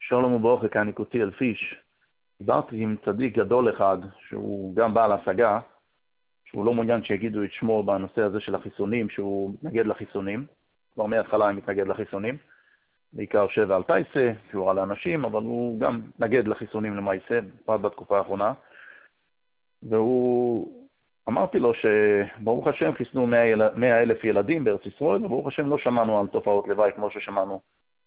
שלום וברכה, כאן יקותי אלפיש. דיברתי עם צדיק גדול אחד, שהוא גם בעל השגה, שהוא לא מעוניין שיגידו את שמו בנושא הזה של החיסונים, שהוא מתנגד לחיסונים. כבר מההתחלה הוא מתנגד לחיסונים. בעיקר שבע על טייסה, שהוא על האנשים, אבל הוא גם מתנגד לחיסונים למעשה, בפרט בתקופה האחרונה. אמרתי לו שברוך השם חיסנו 100,000 ילדים בארץ ישראל, וברוך השם לא שמענו על תופעות לוואי כמו ששמענו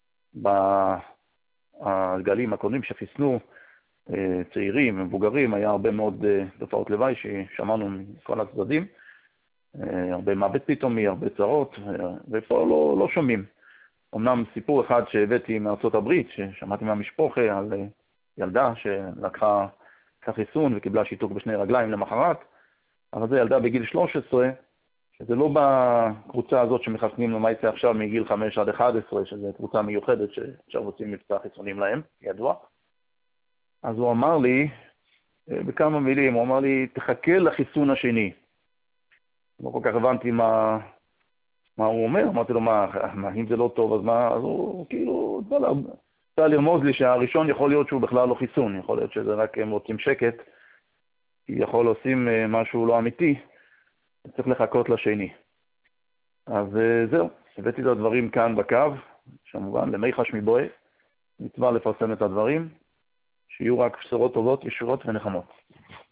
בגלים הקודמים שחיסנו צעירים ומבוגרים. היה הרבה מאוד תופעות לוואי ששמענו מכל הצדדים, הרבה מוות פתאומי, הרבה צרות, ופה לא שומעים. אמנם סיפור אחד שהבאתי מארצות הברית, ששמעתי מהמשפחה על ילדה שלקחה חיסון וקיבלה שיתוק בשני רגליים למחרת, אבל זה ילדה בגיל 13, שזה לא בקבוצה הזאת שמחסנים למעשה עכשיו מגיל 5 עד 11, שזו קבוצה מיוחדת שעכשיו רוצים מבצע חיסונים להם, ידוע. אז הוא אמר לי, בכמה מילים, הוא אמר לי, תחכה לחיסון השני. לא כל כך הבנתי מה הוא אומר. אמרתי לו, אם זה לא טוב, אז מה? אז הוא כאילו, צריך לרמוז לי שהראשון יכול להיות שהוא בכלל לא חיסון, יכול להיות שזה רק הם רוצים שקט, כי יכול עושים משהו לא אמיתי, צריך לחכות לשני. אז זהו, הבאתי את הדברים כאן בקו, כמובן, למי חש מבואה, מצווה לפרסם את הדברים, שיהיו רק בשורות טובות, ישורות ונחמות.